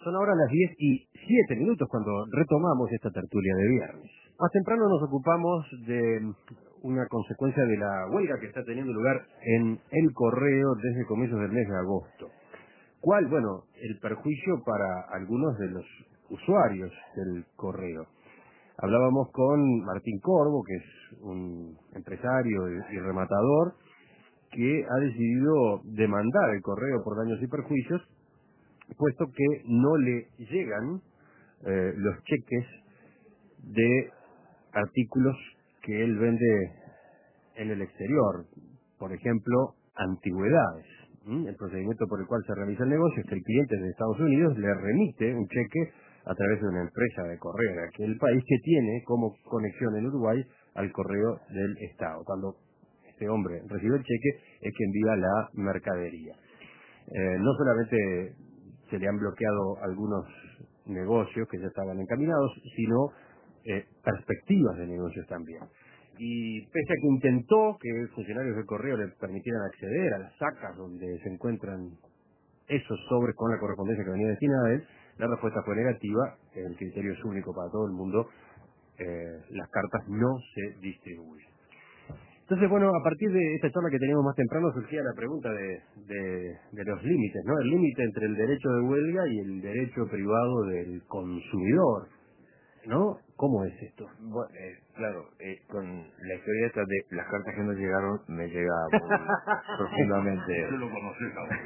Son ahora las 10:07 cuando retomamos esta tertulia de viernes. Más temprano nos ocupamos de una consecuencia de la huelga que está teniendo lugar en el correo desde comienzos del mes de agosto. ¿Cuál? Bueno, el perjuicio para algunos de los usuarios del correo. Hablábamos con Martín Corvo, que es un empresario y rematador, que ha decidido demandar el correo por daños y perjuicios, puesto que no le llegan los cheques de artículos que él vende en el exterior. Por ejemplo, antigüedades. El procedimiento por el cual se realiza el negocio es que el cliente de Estados Unidos le remite un cheque a través de una empresa de correo de aquel país que tiene como conexión en Uruguay al correo del Estado. Cuando este hombre recibe el cheque es que envía la mercadería. No solamente se le han bloqueado algunos negocios que ya estaban encaminados, sino perspectivas de negocios también. Y pese a que intentó que funcionarios del correo le permitieran acceder a las sacas donde se encuentran esos sobres con la correspondencia que venía destinada a él, la respuesta fue negativa. El criterio es único para todo el mundo. Las cartas no se distribuyen. Entonces, bueno, a partir de esta charla que teníamos más temprano surgía la pregunta de los límites, ¿no? El límite entre el derecho de huelga y el derecho privado del consumidor, ¿no? ¿Cómo es esto? Bueno, claro, con la historia esta de las cartas que nos llegaron me llega muy profundamente. Tú lo conoces ahora.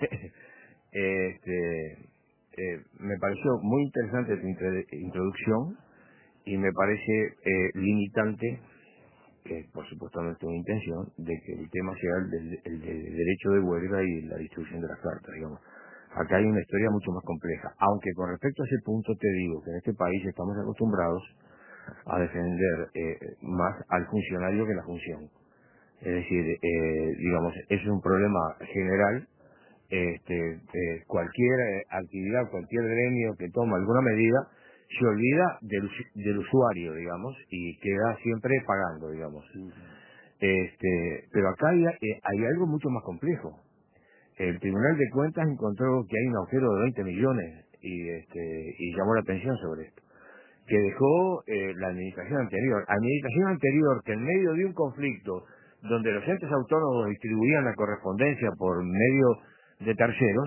Me pareció muy interesante tu introducción y me parece limitante, que por supuesto no es una intención, de que el tema sea el de derecho de huelga y la distribución de las cartas, digamos. Acá hay una historia mucho más compleja, aunque con respecto a ese punto te digo que en este país estamos acostumbrados a defender más al funcionario que la función. Es decir, digamos, es un problema general. Cualquier actividad, cualquier gremio que toma alguna medida se olvida del usuario, digamos, y queda siempre pagando, digamos. Pero acá hay algo mucho más complejo. El Tribunal de Cuentas encontró que hay un agujero de 20 millones y llamó la atención sobre esto, que dejó la administración anterior, que en medio de un conflicto donde los entes autónomos distribuían la correspondencia por medio de terceros,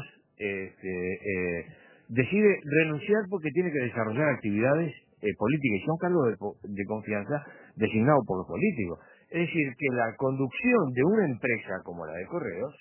decide renunciar porque tiene que desarrollar actividades políticas y son cargos de confianza designados por los políticos. Es decir, que la conducción de una empresa como la de Correos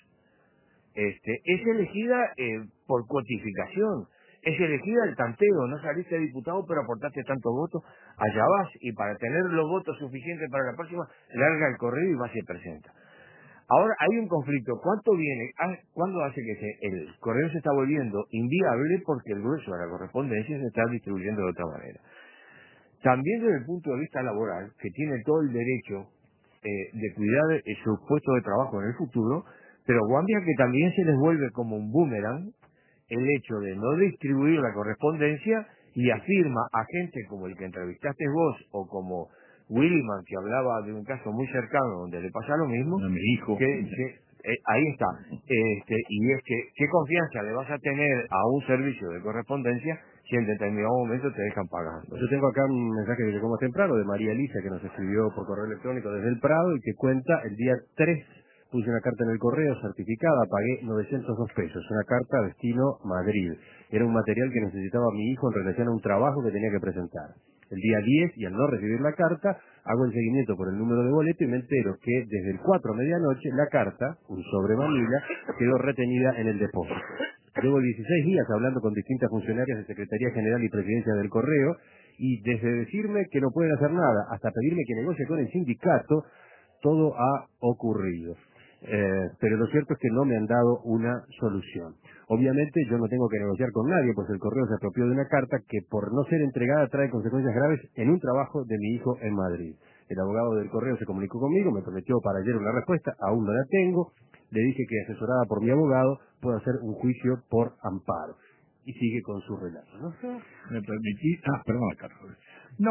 es elegida por cuotificación, es elegida el tanteo, no saliste diputado pero aportaste tantos votos, allá vas, y para tener los votos suficientes para la próxima, larga el correo y va y se presenta. Ahora hay un conflicto, ¿cuándo hace que el correo se está volviendo inviable porque el grueso de la correspondencia se está distribuyendo de otra manera? También desde el punto de vista laboral, que tiene todo el derecho de cuidar su puesto de trabajo en el futuro, pero guardia que también se les vuelve como un boomerang el hecho de no distribuir la correspondencia y afirma a gente como el que entrevistaste vos o como Williman, que hablaba de un caso muy cercano donde le pasa lo mismo, A mi hijo. Ahí está, y es que ¿qué confianza le vas a tener a un servicio de correspondencia si en determinado momento te dejan pagando? Yo tengo acá un mensaje que llegó más temprano de María Elisa, que nos escribió por correo electrónico desde el Prado y que cuenta: el día 3 puse una carta en el correo certificada, pagué 902 pesos, una carta destino Madrid. Era un material que necesitaba mi hijo en relación a un trabajo que tenía que presentar. El día 10, y al no recibir la carta, hago el seguimiento por el número de boleto y me entero que desde el 4 a medianoche la carta, un sobre manila, quedó retenida en el depósito. Llevo 16 días hablando con distintas funcionarias de Secretaría General y Presidencia del Correo, y desde decirme que no pueden hacer nada hasta pedirme que negocie con el sindicato, todo ha ocurrido. Pero lo cierto es que no me han dado una solución. Obviamente yo no tengo que negociar con nadie, pues el correo se apropió de una carta que por no ser entregada trae consecuencias graves en un trabajo de mi hijo en Madrid. El abogado del correo se comunicó conmigo, me prometió para ayer una respuesta, aún no la tengo. Le dije que asesorada por mi abogado puedo hacer un juicio por amparo. Y sigue con su relato, ¿no? ¿Me permitís? Perdón, Carlos. No,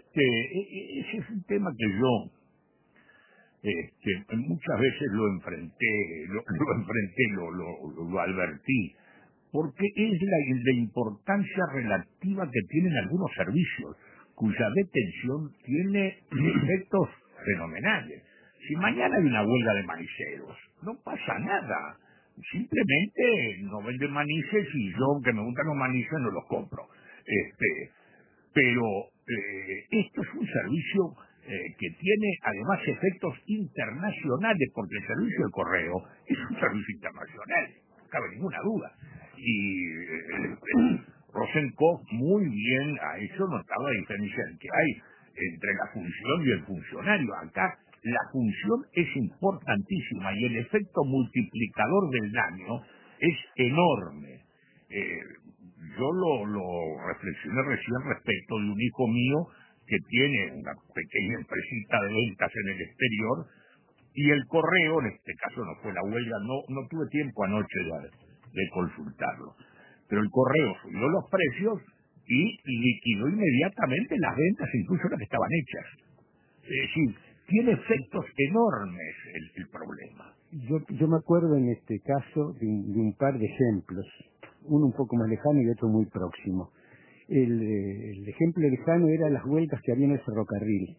ese es un tema que yo muchas veces lo enfrenté, lo advertí, porque es la importancia relativa que tienen algunos servicios, cuya detención tiene efectos fenomenales. Si mañana hay una huelga de maniceros, no pasa nada. Simplemente no venden manices y yo, que me gustan los manices, no los compro. Pero esto es un servicio que tiene además efectos internacionales, porque el servicio de correo es un servicio internacional, no cabe ninguna duda. Y Rosenkopf muy bien ha hecho notar la diferencia que hay entre la función y el funcionario. Acá la función es importantísima y el efecto multiplicador del daño es enorme. Yo lo reflexioné recién respecto de un hijo mío que tiene una pequeña empresita de ventas en el exterior, y el correo, en este caso no fue la huelga, no tuve tiempo anoche de consultarlo, pero el correo subió los precios y liquidó inmediatamente las ventas, incluso las que estaban hechas. Es decir, tiene efectos enormes el problema. Yo me acuerdo en este caso de un par de ejemplos, uno un poco más lejano y otro muy próximo. El ejemplo lejano era las huelgas que había en el ferrocarril,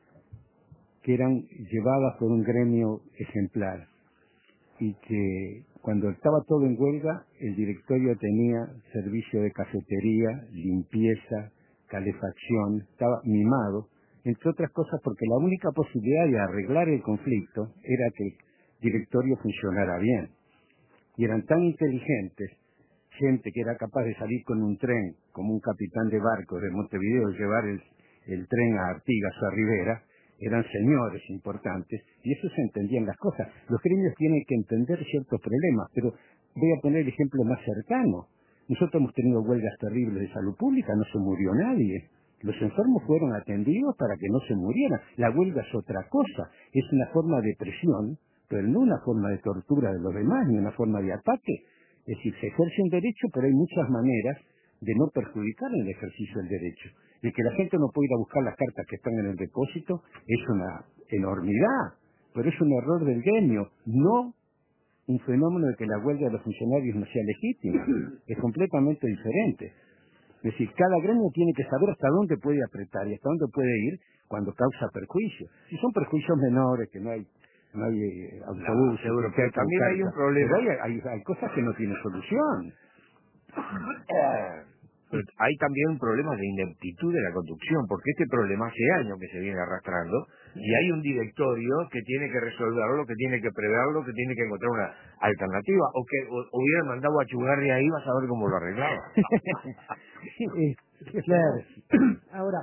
que eran llevadas por un gremio ejemplar, y que cuando estaba todo en huelga, el directorio tenía servicio de cafetería, limpieza, calefacción, estaba mimado, entre otras cosas porque la única posibilidad de arreglar el conflicto era que el directorio funcionara bien. Y eran tan inteligentes, gente que era capaz de salir con un tren, como un capitán de barco de Montevideo, llevar el tren a Artigas o a Rivera, eran señores importantes, y eso se entendían las cosas. Los gremios tienen que entender ciertos problemas, pero voy a poner el ejemplo más cercano. Nosotros hemos tenido huelgas terribles de salud pública, no se murió nadie. Los enfermos fueron atendidos para que no se murieran. La huelga es otra cosa, es una forma de presión, pero no una forma de tortura de los demás, ni una forma de ataque. Es decir, se ejerce un derecho, pero hay muchas maneras de no perjudicar el ejercicio del derecho. De que la gente no puede ir a buscar las cartas que están en el depósito es una enormidad, pero es un error del gremio, no un fenómeno de que la huelga de los funcionarios no sea legítima. Es completamente diferente. Es decir, cada gremio tiene que saber hasta dónde puede apretar y hasta dónde puede ir cuando causa perjuicio. Si son perjuicios menores, que no hay autobús, seguro, pero también hay un problema. Pero hay cosas que no tienen solución. Pero hay también un problema de ineptitud de la conducción, porque este problema hace años que se viene arrastrando, y hay un directorio que tiene que resolverlo, que tiene que preverlo, que tiene que encontrar una alternativa, o que hubieran mandado a Chugarri ahí, vas a ver cómo lo arreglaba. Claro. Ahora,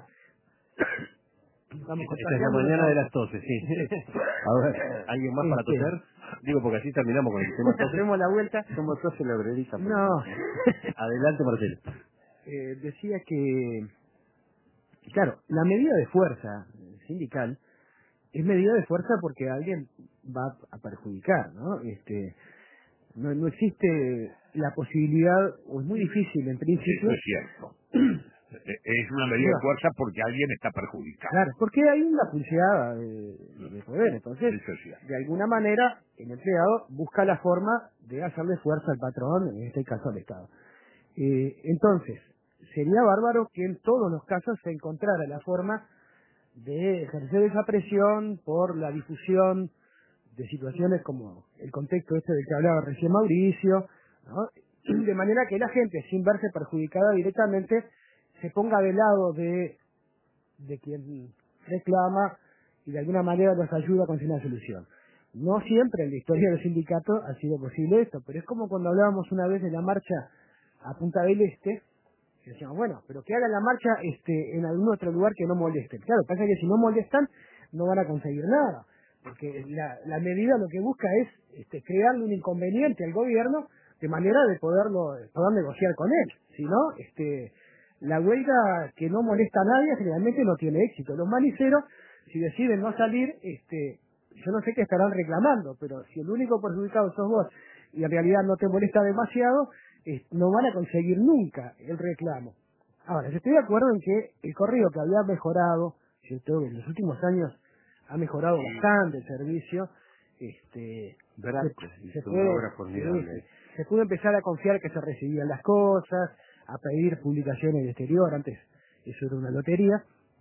esta es la mañana de las toses, sí. A ver, ¿alguien más para toser? Digo, porque así terminamos con el tema toses. Hacemos la vuelta. Somos toses la obrerita. No. Adelante, Marcelo. Decía que, claro, la medida de fuerza sindical es medida de fuerza porque alguien va a perjudicar, ¿no? No existe la posibilidad, o es muy difícil en principio. Eso es cierto. Es una medida de fuerza porque alguien está perjudicado. Claro, porque hay una pulseada de poder. Entonces, de alguna manera, el empleado busca la forma de hacerle fuerza al patrón, en este caso al Estado. Entonces, sería bárbaro que en todos los casos se encontrara la forma de ejercer esa presión por la difusión de situaciones como el contexto este del que hablaba recién Mauricio, ¿no? De manera que la gente, sin verse perjudicada directamente, se ponga del lado de quien reclama y de alguna manera los ayuda a conseguir una solución. No siempre en la historia del sindicato ha sido posible esto, pero es como cuando hablábamos una vez de la marcha a Punta del Este, y decíamos, bueno, pero que hagan la marcha en algún otro lugar que no molesten. Claro, pasa que si no molestan, no van a conseguir nada, porque la medida lo que busca es crearle un inconveniente al gobierno de manera de poder negociar con él. Si no, la huelga que no molesta a nadie generalmente no tiene éxito. Los maniceros, si deciden no salir, yo no sé qué estarán reclamando, pero si el único perjudicado sos vos y en realidad no te molesta demasiado, no van a conseguir nunca el reclamo. Ahora, yo estoy de acuerdo en que el correo que había mejorado, ¿cierto? En los últimos años ha mejorado bastante el servicio, se se pudo empezar a confiar que se recibían las cosas, a pedir publicaciones de exterior, antes eso era una lotería.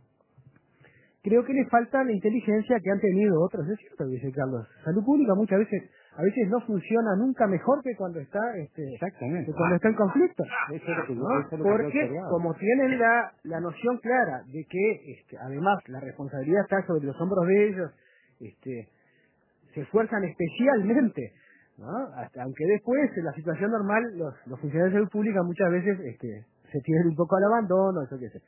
Creo que le falta la inteligencia que han tenido otros, es cierto, dice Carlos. Salud pública muchas veces, a veces no funciona nunca mejor que cuando está, Exactamente. que cuando está en conflicto. Eso es lo que yo, ¿No? eso es lo que yo Porque observaba. como tienen la noción clara de que, además la responsabilidad está sobre los hombros de ellos, se esfuerzan especialmente, ¿no? Aunque después en la situación normal los funcionarios de salud pública muchas veces se tienen un poco al abandono, eso que sé.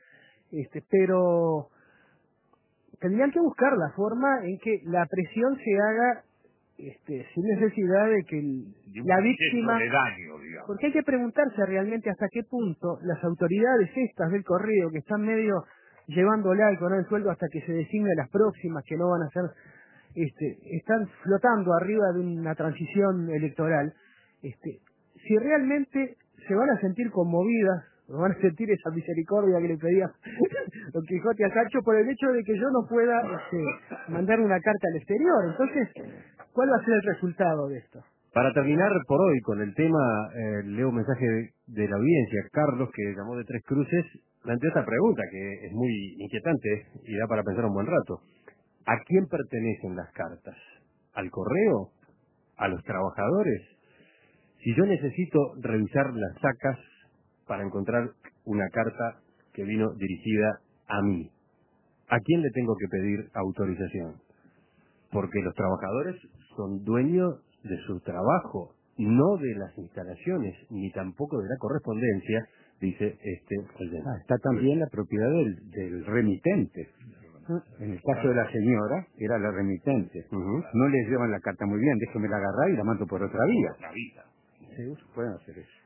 Pero tendrían que buscar la forma en que la presión se haga sin necesidad de que la víctima, de daño, digamos. porque hay que preguntarse realmente hasta qué punto las autoridades estas del correo que están medio llevándola al coronel sueldo hasta que se designe las próximas que no van a ser, están flotando arriba de una transición electoral, si realmente se van a sentir conmovidas, o van a sentir esa misericordia que le pedía Don Quijote a Sancho por el hecho de que yo no pueda mandar una carta al exterior. Entonces, ¿cuál va a ser el resultado de esto? Para terminar por hoy con el tema, leo un mensaje de la audiencia. Carlos, que llamó de Tres Cruces, planteó esta pregunta que es muy inquietante y da para pensar un buen rato. ¿A quién pertenecen las cartas? ¿Al correo? ¿A los trabajadores? Si yo necesito revisar las sacas para encontrar una carta que vino dirigida a mí, ¿a quién le tengo que pedir autorización? Porque los trabajadores son dueños de su trabajo, no de las instalaciones, ni tampoco de la correspondencia, dice oyente. Está también la propiedad del remitente. En el caso de la señora, era la remitente. No les llevan la carta muy bien, déjeme la agarrar y la mando por otra vía. Otra vida. Sí, pueden hacer eso.